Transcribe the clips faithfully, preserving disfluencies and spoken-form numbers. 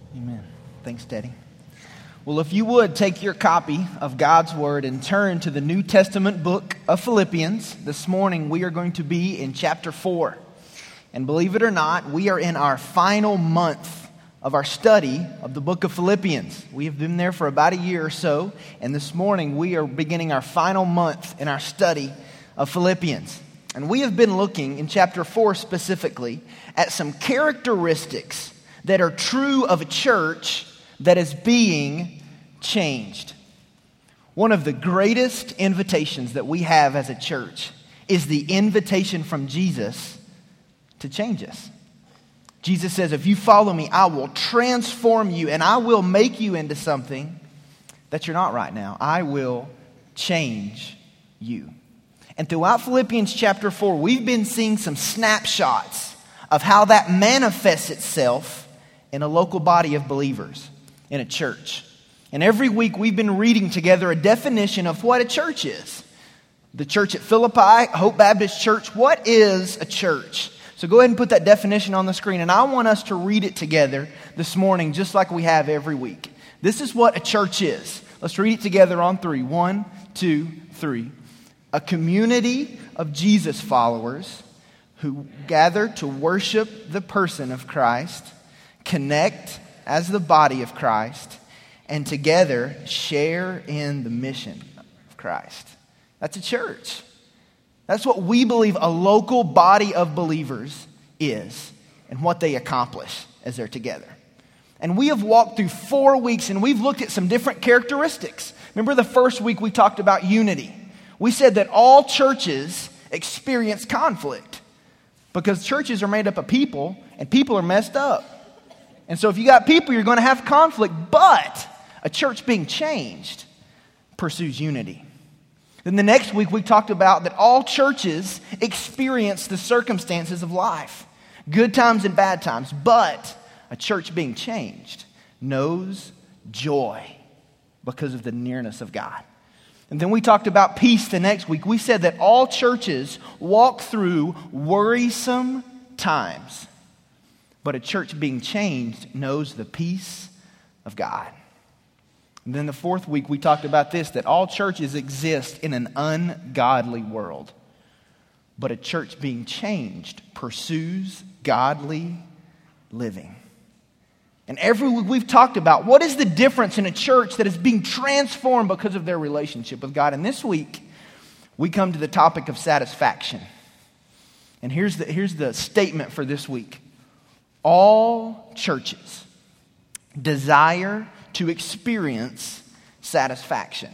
Amen. Thanks, Daddy. Well, if you would take your copy of God's Word and turn to the New Testament book of Philippians. This morning we are going to be in chapter four. And believe it or not, we are in our final month of our study of the book of Philippians. We have been there for about a year or so, and this morning we are beginning our final month in our study of Philippians. And we have been looking in chapter four specifically at some characteristics that are true of a church that is being changed. One of the greatest invitations that we have as a church is the invitation from Jesus to change us. Jesus says, if you follow me, I will transform you and I will make you into something that you're not right now. I will change you. And throughout Philippians chapter four, we've been seeing some snapshots of how that manifests itself in a local body of believers, in a church. And every week we've been reading together a definition of what a church is. The church at Philippi, Hope Baptist Church, what is a church? So go ahead and put that definition on the screen, and I want us to read it together this morning just like we have every week. This is what a church is. Let's read it together on three. One, two, three. A community of Jesus followers who gather to worship the person of Christ, connect as the body of Christ, and together share in the mission of Christ. That's a church. That's what we believe a local body of believers is and what they accomplish as they're together. And we have walked through four weeks and we've looked at some different characteristics. Remember the first week we talked about unity. We said that all churches experience conflict because churches are made up of people and people are messed up. And so if you got people, you're going to have conflict, but a church being changed pursues unity. Then the next week we talked about that all churches experience the circumstances of life, good times and bad times, but a church being changed knows joy because of the nearness of God. And then we talked about peace the next week. We said that all churches walk through worrisome times, but a church being changed knows the peace of God. And then the fourth week, we talked about this, that all churches exist in an ungodly world. But a church being changed pursues godly living. And every week we've talked about what is the difference in a church that is being transformed because of their relationship with God. And this week, we come to the topic of satisfaction. And here's the, here's the statement for this week. All churches desire to experience satisfaction.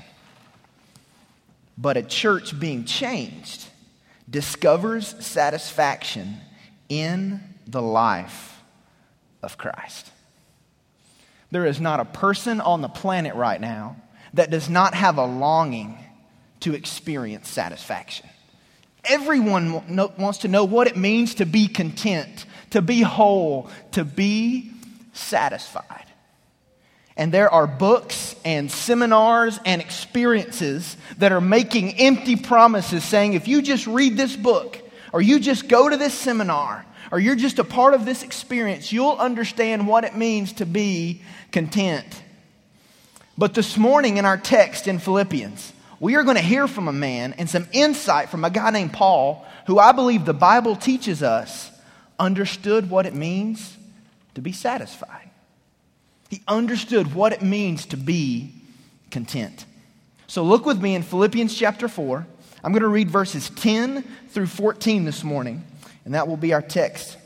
But a church being changed discovers satisfaction in the life of Christ. There is not a person on the planet right now that does not have a longing to experience satisfaction. Everyone wants to know what it means to be content, to be whole, to be satisfied. And there are books and seminars and experiences that are making empty promises saying, if you just read this book, or you just go to this seminar, or you're just a part of this experience, you'll understand what it means to be content. But this morning in our text in Philippians, we are going to hear from a man and some insight from a guy named Paul, who I believe the Bible teaches us understood what it means to be satisfied. He understood what it means to be content. So look with me in Philippians chapter four. I'm going to read verses ten through fourteen this morning, and that will be our text.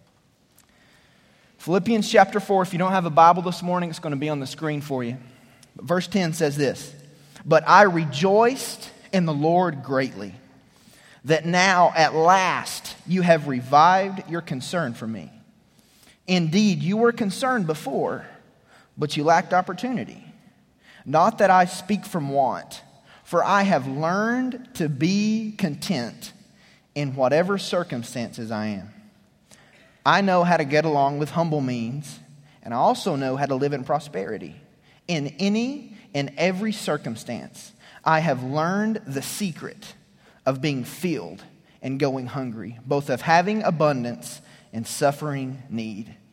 Philippians chapter four, if you don't have a Bible this morning, it's going to be on the screen for you. But verse ten says this, "But I rejoiced in the Lord greatly, that now at last you have revived your concern for me. Indeed, you were concerned before, but you lacked opportunity. Not that I speak from want, for I have learned to be content in whatever circumstances I am. I know how to get along with humble means, and I also know how to live in prosperity. In any and every circumstance, I have learned the secret of being filled and going hungry, both of having abundance and suffering need.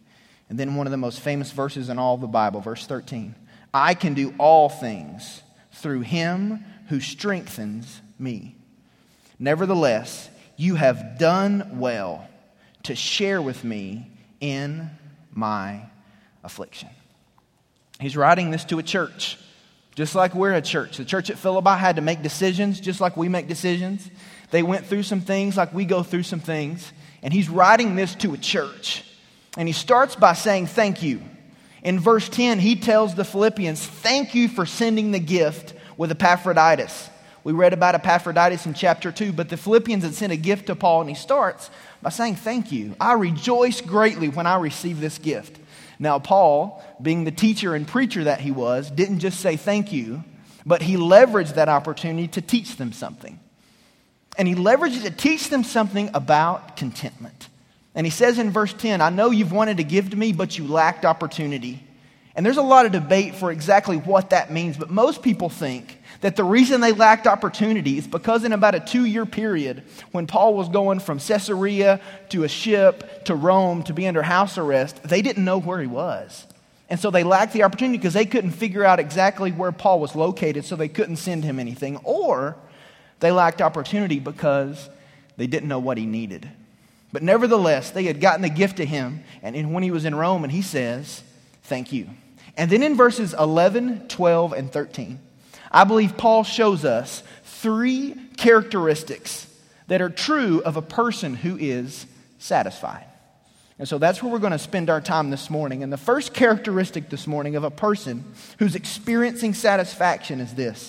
And then one of the most famous verses in all of the Bible, verse thirteen. I can do all things through him who strengthens me. Nevertheless, you have done well to share with me in my affliction. He's writing this to a church, just like we're a church. The church at Philippi had to make decisions just like we make decisions. They went through some things like we go through some things. And he's writing this to a church. And he starts by saying thank you. In verse ten, he tells the Philippians, thank you for sending the gift with Epaphroditus. We read about Epaphroditus in chapter two, but the Philippians had sent a gift to Paul, and he starts by saying thank you. I rejoice greatly when I receive this gift. Now, Paul, being the teacher and preacher that he was, didn't just say thank you, but he leveraged that opportunity to teach them something. And he leveraged it to teach them something about contentment. And he says in verse ten, I know you've wanted to give to me, but you lacked opportunity. And there's a lot of debate for exactly what that means, but most people think that the reason they lacked opportunity is because in about a two-year period, when Paul was going from Caesarea to a ship to Rome to be under house arrest, they didn't know where he was. And so they lacked the opportunity because they couldn't figure out exactly where Paul was located, so they couldn't send him anything. Or they lacked opportunity because they didn't know what he needed. But nevertheless, they had gotten the gift to him, and when he was in Rome, and he says, thank you. And then in verses eleven, twelve, and thirteen, I believe Paul shows us three characteristics that are true of a person who is satisfied. And so that's where we're going to spend our time this morning. And the first characteristic this morning of a person who's experiencing satisfaction is this.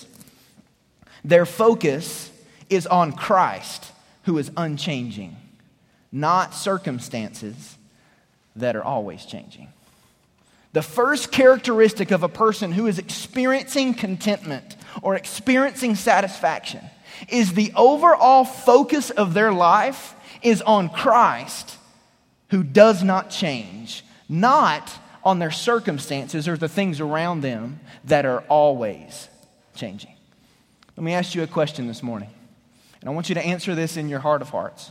Their focus is on Christ, who is unchanging, not circumstances that are always changing. The first characteristic of a person who is experiencing contentment or experiencing satisfaction is the overall focus of their life is on Christ, who does not change, not on their circumstances or the things around them that are always changing. Let me ask you a question this morning, and I want you to answer this in your heart of hearts.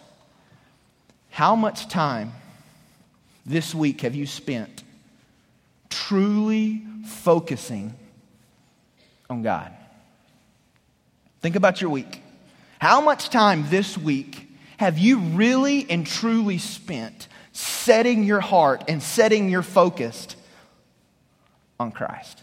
How much time this week have you spent truly focusing on God? Think about your week. How much time this week have you really and truly spent setting your heart and setting your focus on Christ?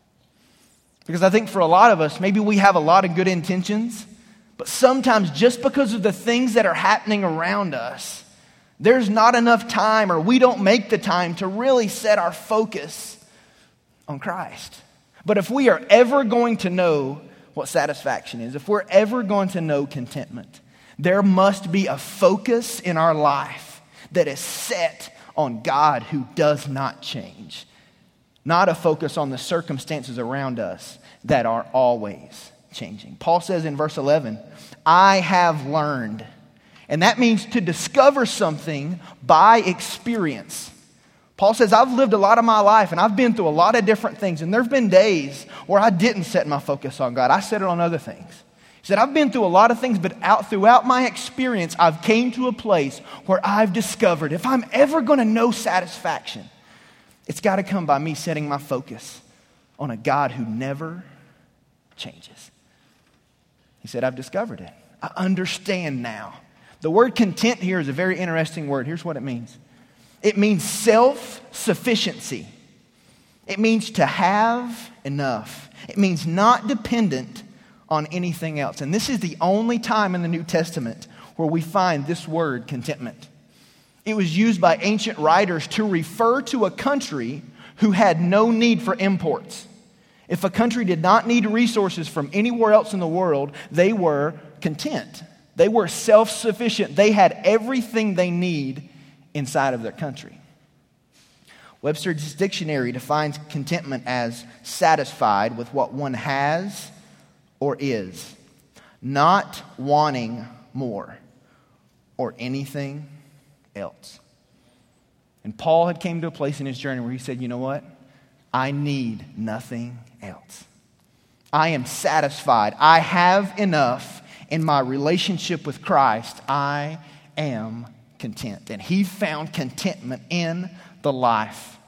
Because I think for a lot of us, maybe we have a lot of good intentions, but sometimes just because of the things that are happening around us, there's not enough time, or we don't make the time to really set our focus on Christ. But if we are ever going to know what satisfaction is, if we're ever going to know contentment, there must be a focus in our life that is set on God who does not change. Not a focus on the circumstances around us that are always changing. Paul says in verse eleven, I have learned. And that means to discover something by experience. Paul says, I've lived a lot of my life and I've been through a lot of different things. And there have been days where I didn't set my focus on God. I set it on other things. He said, I've been through a lot of things, but out throughout my experience, I've came to a place where I've discovered if I'm ever going to know satisfaction, it's got to come by me setting my focus on a God who never changes. He said, I've discovered it. I understand now. The word content here is a very interesting word. Here's what it means. It means self-sufficiency. It means to have enough. It means not dependent on anything else. And this is the only time in the New Testament where we find this word contentment. It was used by ancient writers to refer to a country who had no need for imports. If a country did not need resources from anywhere else in the world, they were content. They were self-sufficient. They had everything they need inside of their country. Webster's dictionary defines contentment as satisfied with what one has or is, not wanting more or anything else. And Paul had came to a place in his journey where he said, you know what? I need nothing else. I am satisfied. I have enough in my relationship with Christ. I am content. And he found contentment in the life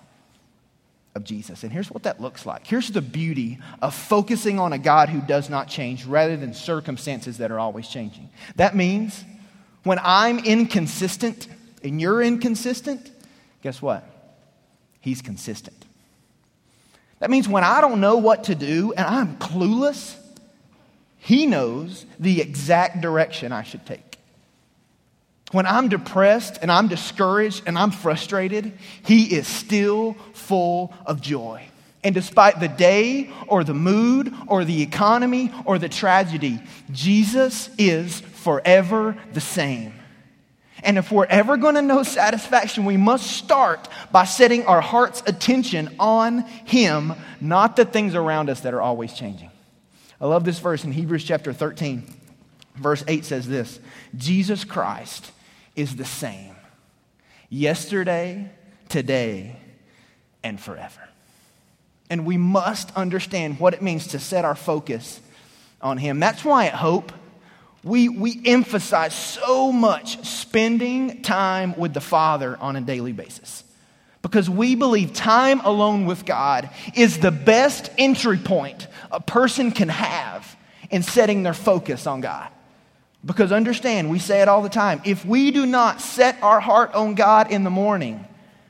of Jesus. And here's what that looks like. Here's the beauty of focusing on a God who does not change rather than circumstances that are always changing. That means when I'm inconsistent and you're inconsistent, guess what? He's consistent. That means when I don't know what to do and I'm clueless, He knows the exact direction I should take. When I'm depressed and I'm discouraged and I'm frustrated, He is still full of joy. And despite the day or the mood or the economy or the tragedy, Jesus is forever the same. And if we're ever going to know satisfaction, we must start by setting our heart's attention on Him, not the things around us that are always changing. I love this verse in Hebrews chapter thirteen. Verse eight says this: Jesus Christ is the same yesterday, today, and forever. And we must understand what it means to set our focus on Him. That's why at Hope, we, we emphasize so much spending time with the Father on a daily basis. Because we believe time alone with God is the best entry point a person can have in setting their focus on God. Because understand, we say it all the time, if we do not set our heart on God in the morning,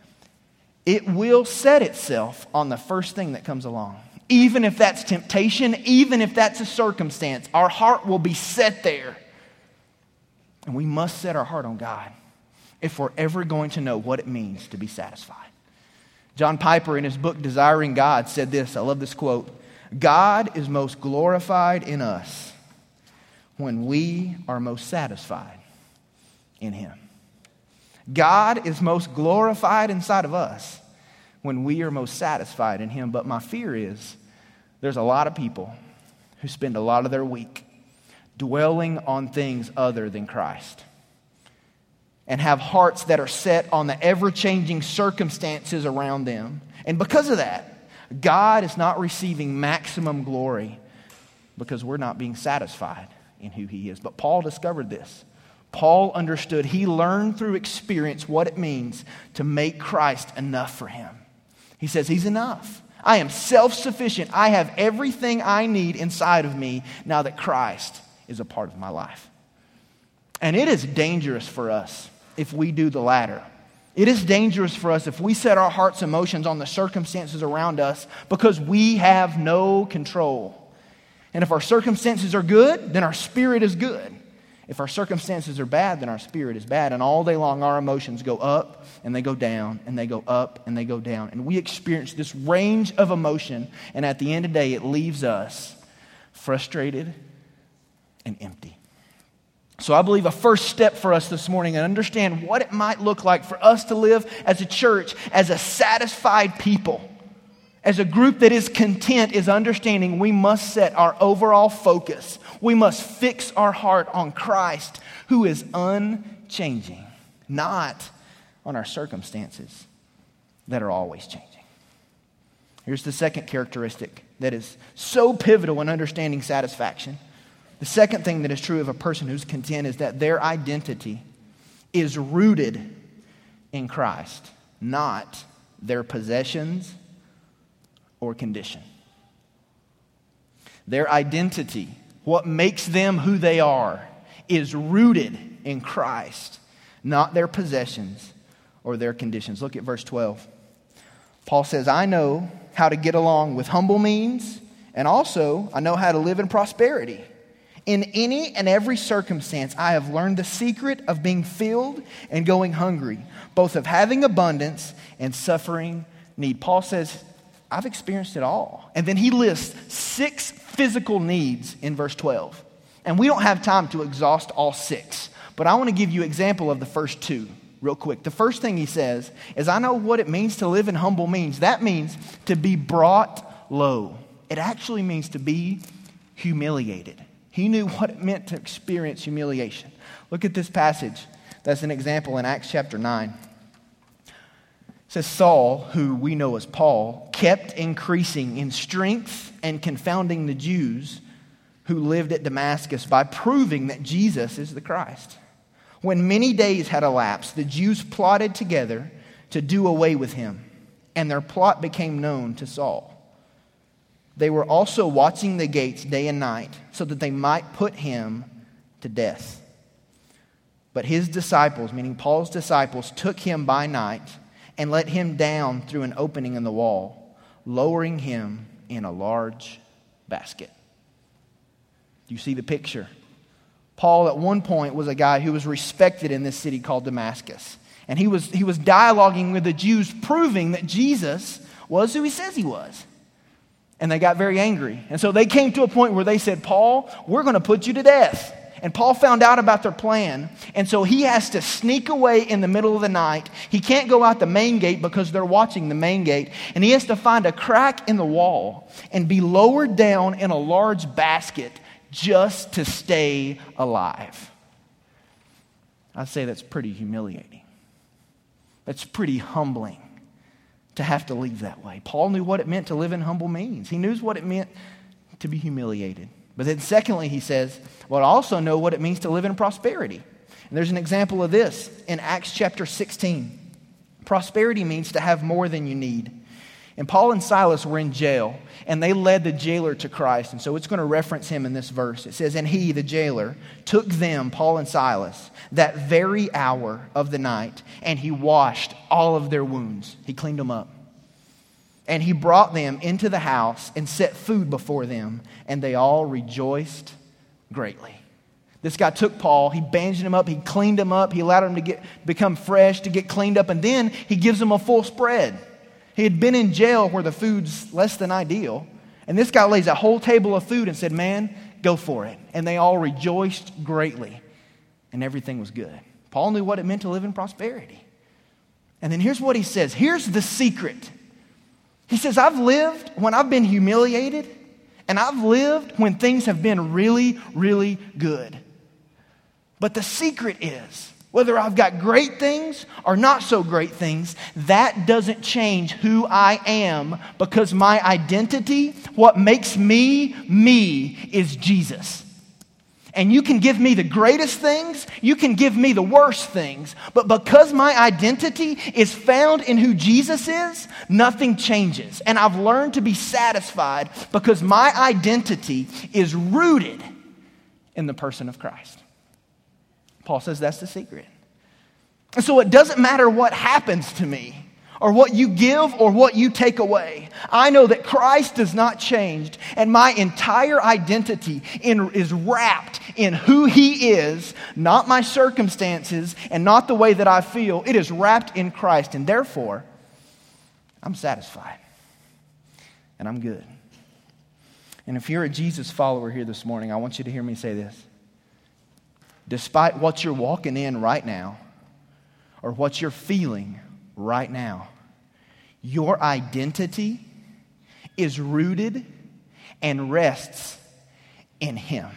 it will set itself on the first thing that comes along. Even if that's temptation, even if that's a circumstance, our heart will be set there. And we must set our heart on God if we're ever going to know what it means to be satisfied. John Piper, in his book Desiring God, said this. I love this quote: God is most glorified in us when we are most satisfied in Him. God is most glorified inside of us when we are most satisfied in Him. But my fear is there's a lot of people who spend a lot of their week dwelling on things other than Christ and have hearts that are set on the ever-changing circumstances around them. And because of that, God is not receiving maximum glory because we're not being satisfied in who He is. But Paul discovered this. Paul understood. He learned through experience what it means to make Christ enough for him. He says, He's enough. I am self-sufficient. I have everything I need inside of me now that Christ is a part of my life. And it is dangerous for us if we do the latter. It is dangerous for us if we set our heart's emotions on the circumstances around us because we have no control. And if our circumstances are good, then our spirit is good. If our circumstances are bad, then our spirit is bad. And all day long, our emotions go up and they go down and they go up and they go down. And we experience this range of emotion. And at the end of the day, it leaves us frustrated and empty. So I believe a first step for us this morning and understand what it might look like for us to live as a church, as a satisfied people, as a group that is content, is understanding we must set our overall focus. We must fix our heart on Christ, who is unchanging, not on our circumstances that are always changing. Here's the second characteristic that is so pivotal in understanding satisfaction. The second thing that is true of a person who's content is that their identity is rooted in Christ, not their possessions or condition. Their identity, what makes them who they are, is rooted in Christ, not their possessions or their conditions. Look at verse twelve. Paul says, I know how to get along with humble means, and also I know how to live in prosperity. In any and every circumstance, I have learned the secret of being filled and going hungry, both of having abundance and suffering need. Paul says, I've experienced it all. And then he lists six physical needs in verse twelve. And we don't have time to exhaust all six, but I want to give you an example of the first two real quick. The first thing he says is, I know what it means to live in humble means. That means to be brought low. It actually means to be humiliated. He knew what it meant to experience humiliation. Look at this passage. That's an example in Acts chapter nine. It says, Saul, who we know as Paul, kept increasing in strength and confounding the Jews who lived at Damascus by proving that Jesus is the Christ. When many days had elapsed, the Jews plotted together to do away with him. and their plot became known to Saul. They were also watching the gates day and night so that they might put him to death. But his disciples, meaning Paul's disciples, took him by night and let him down through an opening in the wall, lowering him in a large basket. You see the picture. Paul at one point was a guy who was respected in this city called Damascus. And he was, he was dialoguing with the Jews, proving that Jesus was who he says he was. And they got very angry. And so they came to a point where they said, Paul, we're going to put you to death. And Paul found out about their plan. And so he has to sneak away in the middle of the night. He can't go out the main gate because they're watching the main gate. And he has to find a crack in the wall and be lowered down in a large basket just to stay alive. I'd say that's pretty humiliating. That's pretty humbling to have to leave that way. Paul knew what it meant to live in humble means. He knew what it meant to be humiliated. But then secondly, he says, well, I also know what it means to live in prosperity. And there's an example of this in Acts chapter sixteen. Prosperity means to have more than you need. And Paul and Silas were in jail, and they led the jailer to Christ. And so it's going to reference him in this verse. It says, and he, the jailer, took them, Paul and Silas, that very hour of the night, and he washed all of their wounds. He cleaned them up. And he brought them into the house and set food before them, and they all rejoiced greatly. This guy took Paul, he bandaged him up, he cleaned him up, he allowed him to get become fresh, to get cleaned up, and then he gives him a full spread. He had been in jail where the food's less than ideal, and this guy lays a whole table of food and said, man, go for it. And they all rejoiced greatly, and everything was good. Paul knew what it meant to live in prosperity. And then here's what he says. Here's the secret. He says, I've lived when I've been humiliated, and I've lived when things have been really, really good. But the secret is, whether I've got great things or not so great things, that doesn't change who I am, because my identity, what makes me, me, is Jesus. And you can give me the greatest things, you can give me the worst things, but because my identity is found in who Jesus is, nothing changes. And I've learned to be satisfied because my identity is rooted in the person of Christ. Paul says that's the secret. And so it doesn't matter what happens to me, or what you give, or what you take away. I know that Christ does not change, and my entire identity in, is wrapped in who He is, not my circumstances, and not the way that I feel. It is wrapped in Christ, and therefore, I'm satisfied, and I'm good. And if you're a Jesus follower here this morning, I want you to hear me say this. Despite what you're walking in right now, or what you're feeling right now, your identity is rooted and rests in Him.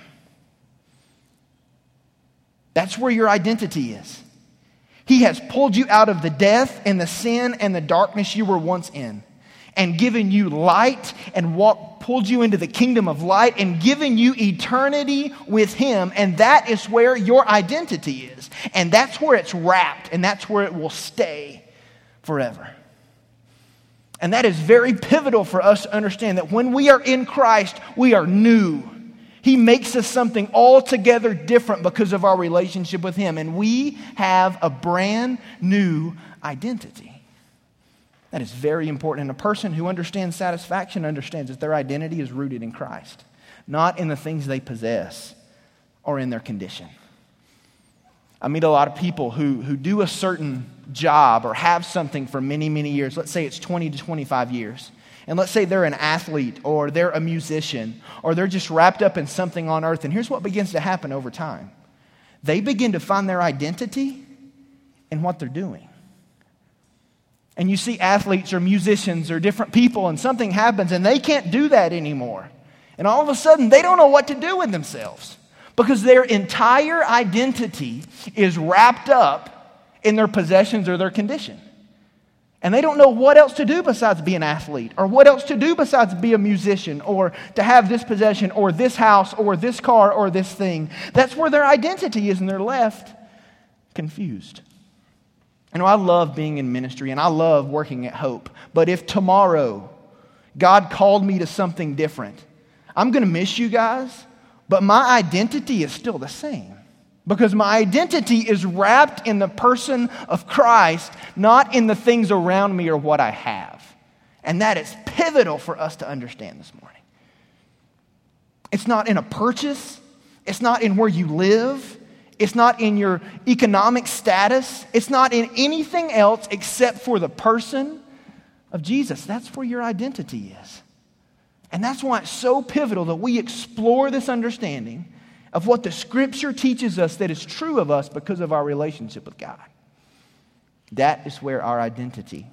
That's where your identity is. He has pulled you out of the death and the sin and the darkness you were once in, and given you light, and walk, pulled you into the kingdom of light, and given you eternity with Him. And that is where your identity is. And that's where it's wrapped, and that's where it will stay forever. And that is very pivotal for us to understand, that when we are in Christ, we are new. He makes us something altogether different because of our relationship with Him. And we have a brand new identity. That is very important. And a person who understands satisfaction understands that their identity is rooted in Christ, not in the things they possess or in their condition. I meet a lot of people who, who do a certain job or have something for many, many years. Let's say it's twenty to twenty-five years. And let's say they're an athlete, or they're a musician, or they're just wrapped up in something on earth. And here's what begins to happen over time. They begin to find their identity in what they're doing. And you see athletes or musicians or different people, and something happens and they can't do that anymore. And all of a sudden they don't know what to do with themselves, because their entire identity is wrapped up in their possessions or their condition. And they don't know what else to do besides be an athlete, or what else to do besides be a musician, or to have this possession, or this house, or this car, or this thing. That's where their identity is, and they're left confused. I know I love being in ministry and I love working at Hope. But if tomorrow God called me to something different, I'm going to miss you guys, but my identity is still the same. Because my identity is wrapped in the person of Christ, not in the things around me or what I have. And that is pivotal for us to understand this morning. It's not in a purchase. It's not in where you live. It's not in your economic status. It's not in anything else except for the person of Jesus. That's where your identity is. And that's why it's so pivotal that we explore this understanding of what the Scripture teaches us that is true of us because of our relationship with God. That is where our identity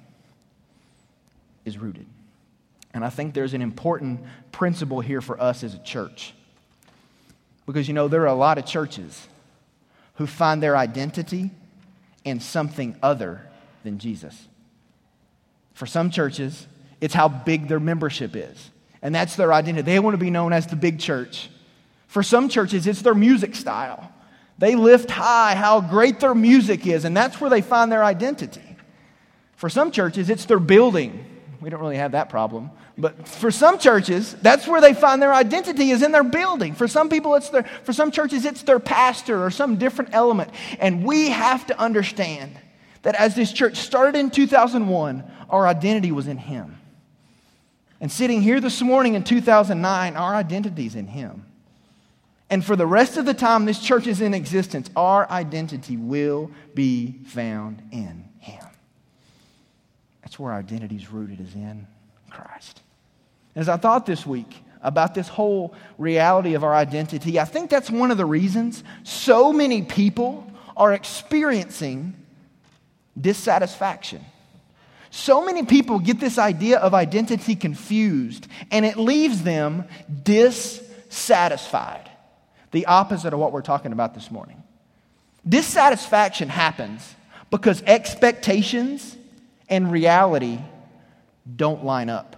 is rooted. And I think there's an important principle here for us as a church. Because, you know, there are a lot of churches who find their identity in something other than Jesus. For some churches, it's how big their membership is. And that's their identity. They want to be known as the big church. For some churches, it's their music style. They lift high how great their music is, and that's where they find their identity. For some churches, it's their building. We don't really have that problem. But for some churches, that's where they find their identity is in their building. For some people, it's their, for some churches, it's their pastor or some different element. And we have to understand that as this church started in two thousand one, our identity was in Him. And sitting here this morning in two thousand nine, our identity is in Him. And for the rest of the time this church is in existence, our identity will be found in Him. That's where our identity is rooted, is in Christ. As I thought this week about this whole reality of our identity, I think that's one of the reasons so many people are experiencing dissatisfaction. So many people get this idea of identity confused, and it leaves them dissatisfied. The opposite of what we're talking about this morning. Dissatisfaction happens because expectations and reality don't line up.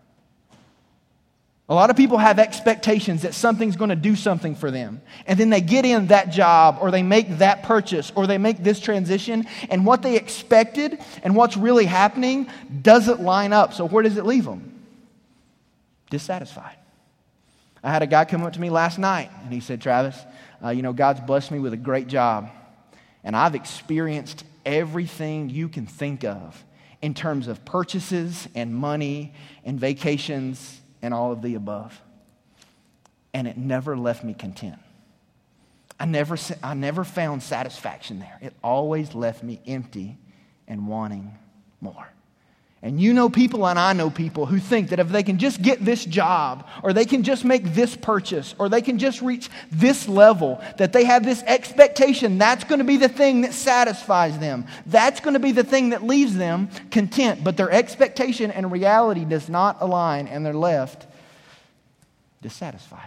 A lot of people have expectations that something's going to do something for them. And then they get in that job, or they make that purchase, or they make this transition, and what they expected and what's really happening doesn't line up. So where does it leave them? Dissatisfied. I had a guy come up to me last night, and he said, Travis, uh, you know, God's blessed me with a great job, and I've experienced everything you can think of in terms of purchases and money and vacations and all of the above. And it never left me content. I never, I never found satisfaction there. It always left me empty and wanting more. And you know people and I know people who think that if they can just get this job, or they can just make this purchase, or they can just reach this level, that they have this expectation that's going to be the thing that satisfies them. That's going to be the thing that leaves them content. But their expectation and reality does not align, and they're left dissatisfied.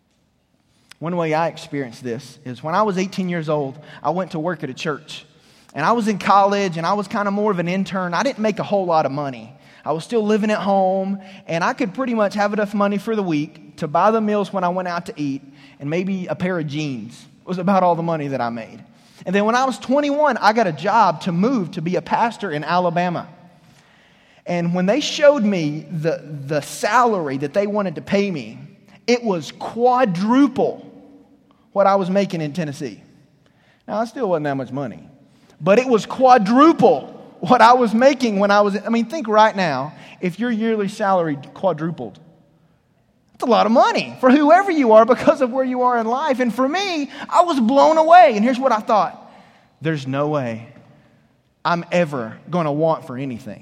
One way I experienced this is when I was eighteen years old, I went to work at a church. And I was in college, and I was kind of more of an intern. I didn't make a whole lot of money. I was still living at home, and I could pretty much have enough money for the week to buy the meals when I went out to eat, and maybe a pair of jeans. It was about all the money that I made. And then when I was twenty-one, I got a job to move to be a pastor in Alabama. And when they showed me the, the salary that they wanted to pay me, it was quadruple what I was making in Tennessee. Now, it still wasn't that much money. But it was quadruple what I was making when I was, I mean, think right now, if your yearly salary quadrupled, that's a lot of money for whoever you are because of where you are in life. And for me, I was blown away. And here's what I thought. There's no way I'm ever going to want for anything.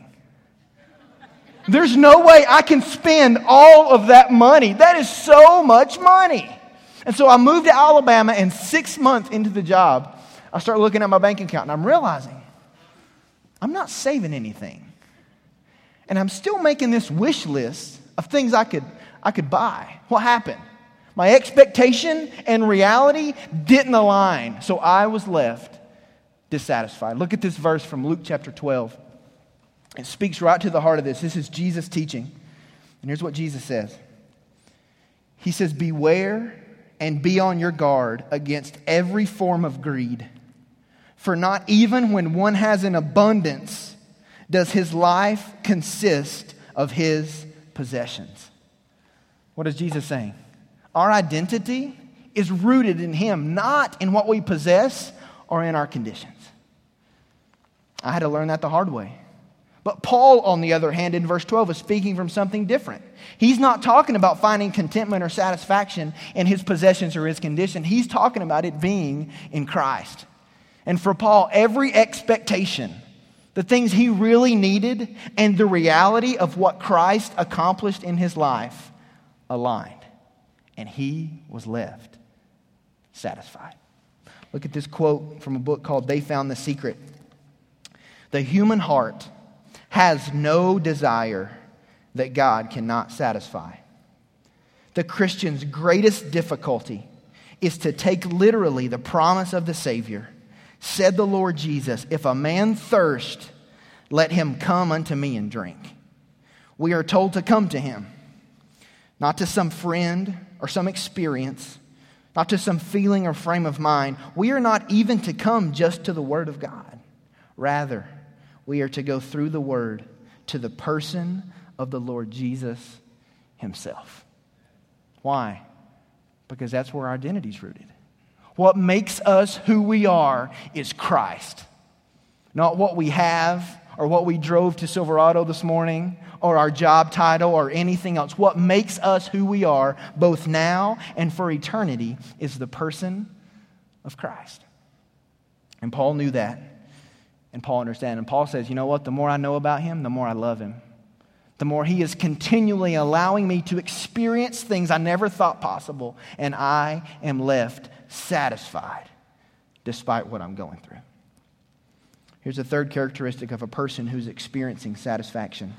There's no way I can spend all of that money. That is so much money. And so I moved to Alabama, and six months into the job, I start looking at my bank account, and I'm realizing I'm not saving anything. And I'm still making this wish list of things I could, I could buy. What happened? My expectation and reality didn't align. So I was left dissatisfied. Look at this verse from Luke chapter twelve. It speaks right to the heart of this. This is Jesus teaching. And here's what Jesus says. He says, "Beware and be on your guard against every form of greed. For not even when one has an abundance does his life consist of his possessions. What is Jesus saying? Our identity is rooted in Him, not in what we possess or in our conditions. I had to learn that the hard way. But Paul, on the other hand, in verse twelve, is speaking from something different. He's not talking about finding contentment or satisfaction in his possessions or his condition. He's talking about it being in Christ. And for Paul, every expectation, the things he really needed, and the reality of what Christ accomplished in his life aligned. And he was left satisfied. Look at this quote from a book called They Found the Secret. The human heart has no desire that God cannot satisfy. The Christian's greatest difficulty is to take literally the promise of the Savior. Said the Lord Jesus, if a man thirst, let him come unto me and drink. We are told to come to Him, not to some friend or some experience, not to some feeling or frame of mind. We are not even to come just to the Word of God. Rather, we are to go through the Word to the person of the Lord Jesus Himself. Why? Because that's where our identity is rooted. What makes us who we are is Christ. Not what we have or what we drove to Silverado this morning or our job title or anything else. What makes us who we are both now and for eternity is the person of Christ. And Paul knew that. And Paul understood. And Paul says, you know what? The more I know about Him, the more I love Him. The more He is continually allowing me to experience things I never thought possible. And I am left satisfied despite what I'm going through. Here's a third characteristic of a person who's experiencing satisfaction.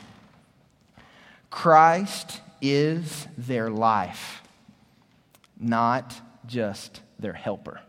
Christ is their life, not just their helper.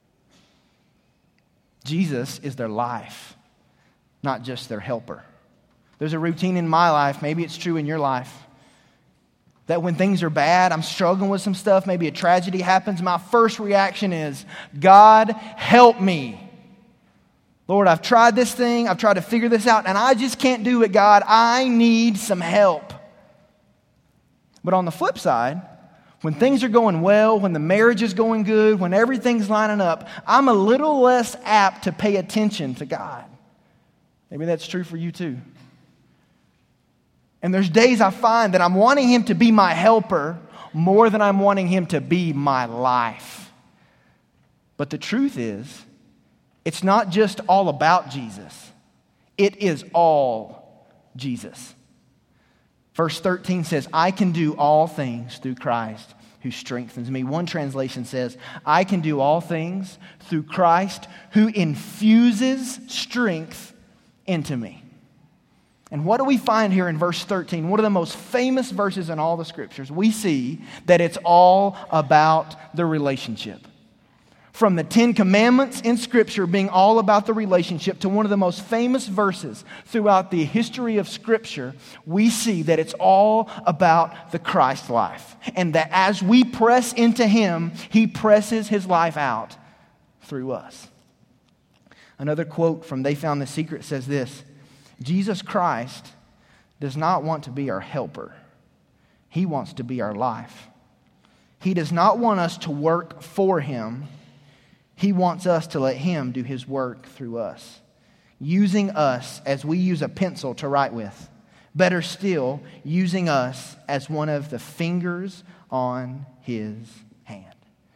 Jesus is their life, not just their helper. There's a routine in my life, maybe it's true in your life, that when things are bad, I'm struggling with some stuff, maybe a tragedy happens, my first reaction is, God, help me. Lord, I've tried this thing, I've tried to figure this out, and I just can't do it, God. I need some help. But on the flip side, when things are going well, when the marriage is going good, when everything's lining up, I'm a little less apt to pay attention to God. Maybe that's true for you too. And there's days I find that I'm wanting Him to be my helper more than I'm wanting Him to be my life. But the truth is, it's not just all about Jesus. It is all Jesus. Verse thirteen says, I can do all things through Christ who strengthens me. One translation says, I can do all things through Christ who infuses strength into me. And what do we find here in verse thirteen? One of the most famous verses in all the Scriptures. We see that it's all about the relationship. From the Ten Commandments in Scripture being all about the relationship to one of the most famous verses throughout the history of Scripture, we see that it's all about the Christ life. And that as we press into Him, He presses His life out through us. Another quote from They Found the Secret says this, Jesus Christ does not want to be our helper. He wants to be our life. He does not want us to work for Him. He wants us to let Him do His work through us, using us as we use a pencil to write with. Better still, using us as one of the fingers on His hand.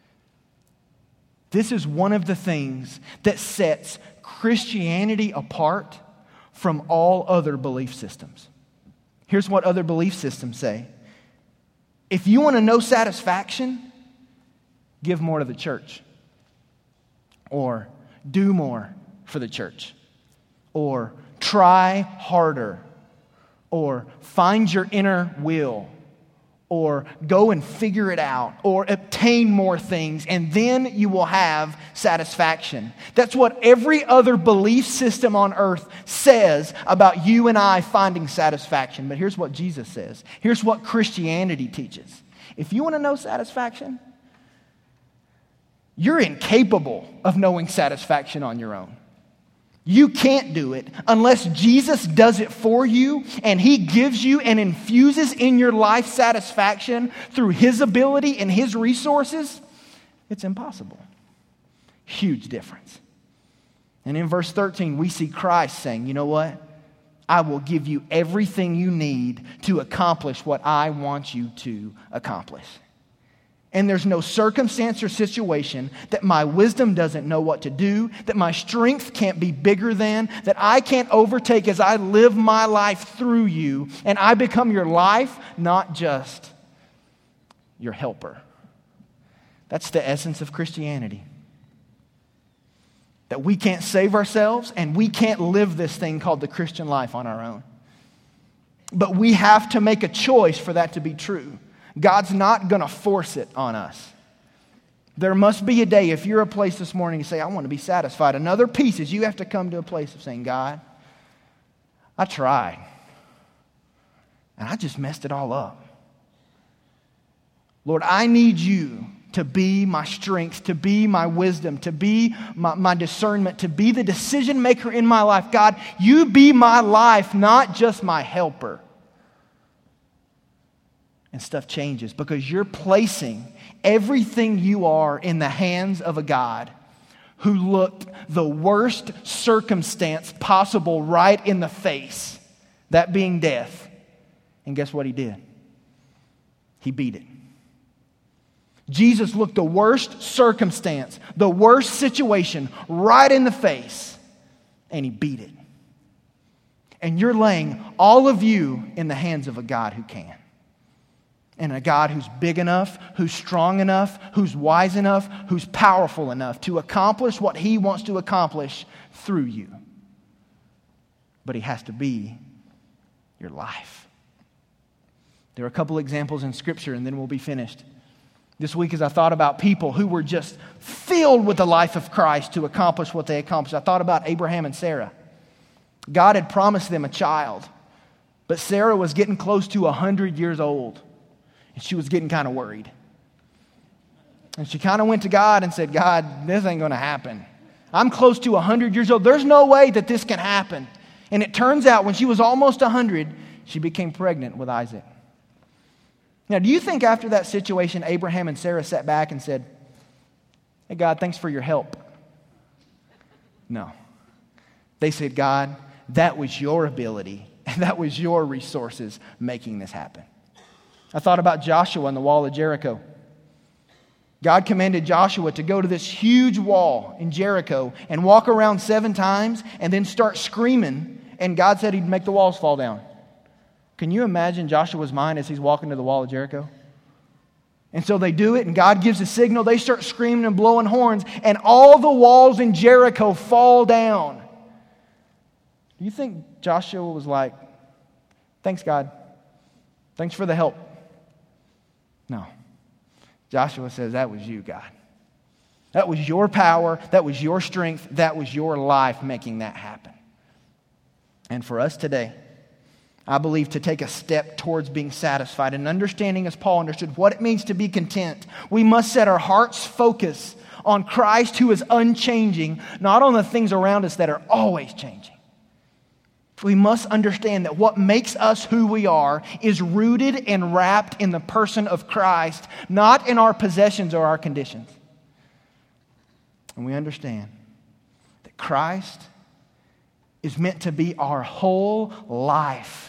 This is one of the things that sets Christianity apart from all other belief systems. Here's what other belief systems say. If you want to know satisfaction, give more to the church. Or do more for the church. Or try harder. Or find your inner will. Or go and figure it out. Or obtain more things. And then you will have satisfaction. That's what every other belief system on earth says about you and I finding satisfaction. But here's what Jesus says. Here's what Christianity teaches. If you want to know satisfaction, you're incapable of knowing satisfaction on your own. You can't do it unless Jesus does it for you and He gives you and infuses in your life satisfaction through His ability and His resources. It's impossible. Huge difference. And in verse thirteen, we see Christ saying, you know what? I will give you everything you need to accomplish what I want you to accomplish. And there's no circumstance or situation that my wisdom doesn't know what to do, that my strength can't be bigger than, that I can't overtake as I live my life through you, and I become your life, not just your helper. That's the essence of Christianity. That we can't save ourselves, and we can't live this thing called the Christian life on our own. But we have to make a choice for that to be true. God's not going to force it on us. There must be a day, if you're a place this morning and say, I want to be satisfied. Another piece is you have to come to a place of saying, God, I tried. And I just messed it all up. Lord, I need you to be my strength, to be my wisdom, to be my, my discernment, to be the decision maker in my life. God, you be my life, not just my helper. And stuff changes because you're placing everything you are in the hands of a God who looked the worst circumstance possible right in the face, that being death. And guess what He did? He beat it. Jesus looked the worst circumstance, the worst situation right in the face, and He beat it. And you're laying all of you in the hands of a God who can. And a God who's big enough, who's strong enough, who's wise enough, who's powerful enough to accomplish what He wants to accomplish through you. But He has to be your life. There are a couple examples in Scripture, and then we'll be finished. This week as I thought about people who were just filled with the life of Christ to accomplish what they accomplished, I thought about Abraham and Sarah. God had promised them a child, but Sarah was getting close to one hundred years old. And she was getting kind of worried. And she kind of went to God and said, God, this ain't going to happen. I'm close to one hundred years old. There's no way that this can happen. And it turns out when she was almost one hundred, she became pregnant with Isaac. Now, do you think after that situation, Abraham and Sarah sat back and said, hey, God, thanks for your help? No. They said, God, that was your ability and that was your resources making this happen. I thought about Joshua and the wall of Jericho. God commanded Joshua to go to this huge wall in Jericho and walk around seven times and then start screaming, and God said He'd make the walls fall down. Can you imagine Joshua's mind as he's walking to the wall of Jericho? And so they do it, and God gives a signal. They start screaming and blowing horns, and all the walls in Jericho fall down. Do you think Joshua was like, thanks, God. Thanks for the help? No. Joshua says, that was you, God. That was your power. That was your strength. That was your life making that happen. And for us today, I believe to take a step towards being satisfied and understanding, as Paul understood, what it means to be content, we must set our heart's focus on Christ who is unchanging, not on the things around us that are always changing. We must understand that what makes us who we are is rooted and wrapped in the person of Christ, not in our possessions or our conditions. And we understand that Christ is meant to be our whole life,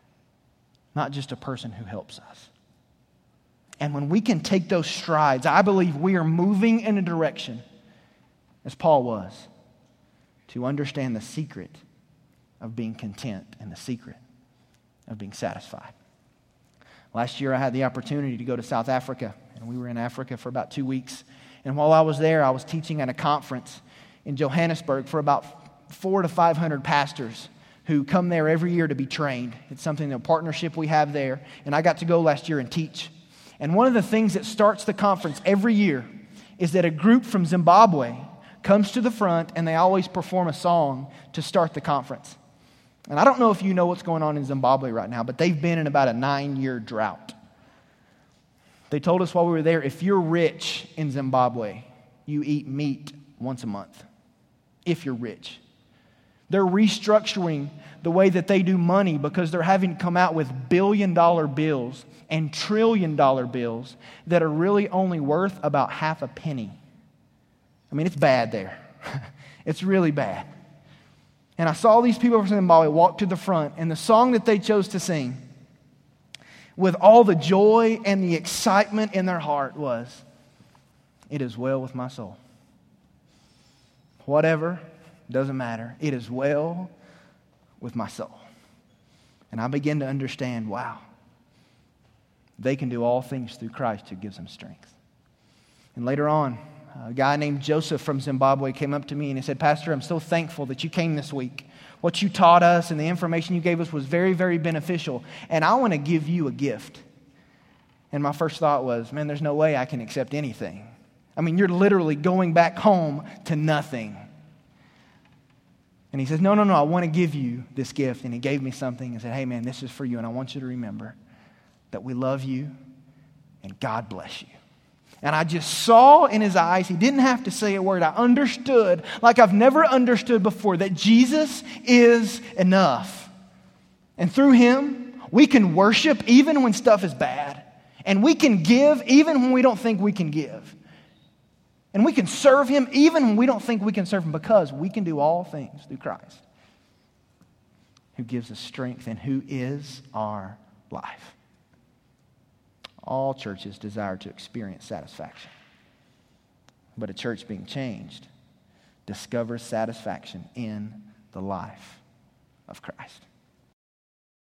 not just a person who helps us. And when we can take those strides, I believe we are moving in a direction, as Paul was, to understand the secret of being content and the secret of being satisfied. Last year I had the opportunity to go to South Africa, and we were in Africa for about two weeks. And while I was there, I was teaching at a conference in Johannesburg for about four to five hundred pastors who come there every year to be trained. It's something, a partnership we have there. And I got to go last year and teach. And one of the things that starts the conference every year is that a group from Zimbabwe comes to the front, and they always perform a song to start the conference. And I don't know if you know what's going on in Zimbabwe right now, but they've been in about a nine-year drought. They told us while we were there, if you're rich in Zimbabwe, you eat meat once a month. If you're rich. They're restructuring the way that they do money because they're having to come out with billion-dollar bills and trillion-dollar bills that are really only worth about half a penny. I mean, it's bad there. It's really bad. And I saw these people from Zimbabwe walk to the front, and the song that they chose to sing with all the joy and the excitement in their heart was, "It is well with my soul. Whatever, doesn't matter. It is well with my soul." And I began to understand, wow, they can do all things through Christ who gives them strength. And later on, a guy named Joseph from Zimbabwe came up to me and he said, "Pastor, I'm so thankful that you came this week. What you taught us and the information you gave us was very, very beneficial. And I want to give you a gift." And my first thought was, man, there's no way I can accept anything. I mean, you're literally going back home to nothing. And he says, no, no, no, I want to give you this gift. And he gave me something and said, hey, man, this is for you. And I want you to remember that we love you and God bless you. And I just saw in his eyes, he didn't have to say a word. I understood like I've never understood before that Jesus is enough. And through him, we can worship even when stuff is bad. And we can give even when we don't think we can give. And we can serve him even when we don't think we can serve him, because we can do all things through Christ, who gives us strength and who is our life. All churches desire to experience satisfaction. But a church being changed discovers satisfaction in the life